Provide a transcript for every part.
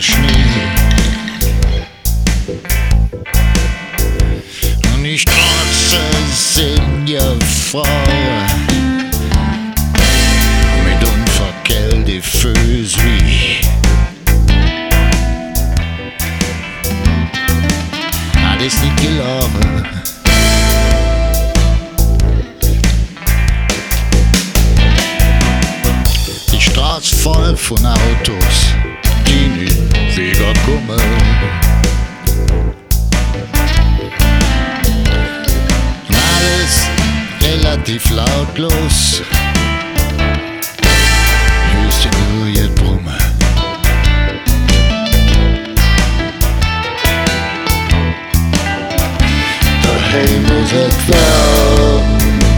der Schnee. Und die Straßen sind ja voll mit unverkällte Füße. Alles nicht gelogen. Die Straße voll von Autos, die nicht wieder kommen. Alles relativ lautlos, hörst du nur ihr Brummen. Daheim ist es warm.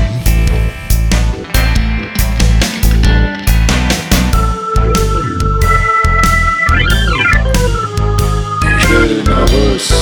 Ich will nach Hus.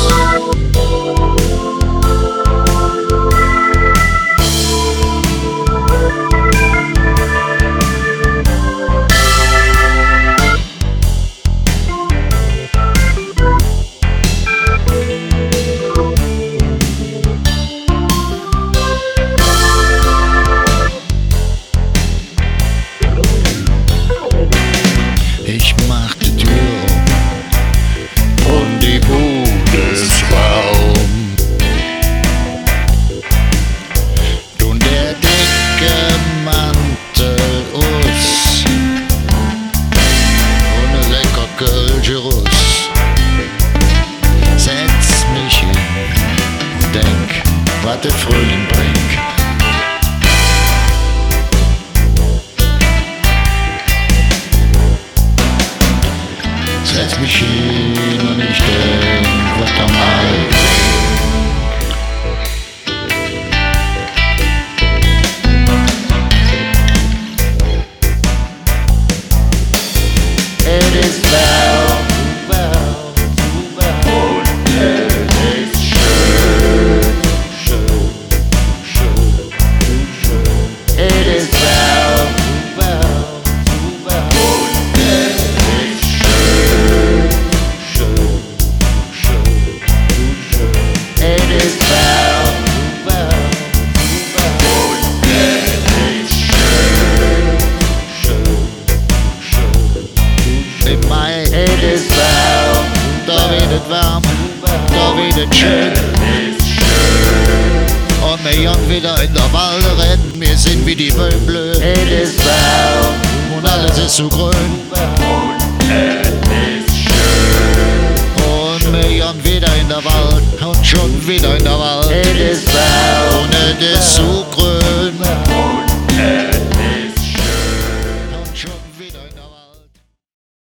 Ich mach die Tür und die Bude ist warm. Und der dicke Mantel aus und ein lecker Kölsch. Setz mich hin und denk, was der Frühling bringt. Setz mich hin und ich denk, was da mal es ist warm, und es ist schön. Es ist warm, und es ist schön. Es ist warm, und es ist schön. Im Mai, es ist warm, da wird es warm, da wird es schön. Und wir jagen wieder in der Wald rennen, wir sind wie die Böhnblö. Es ist warm und alles ist so grün. Und wir jagen wieder in der Wald und schon wieder in der Wald.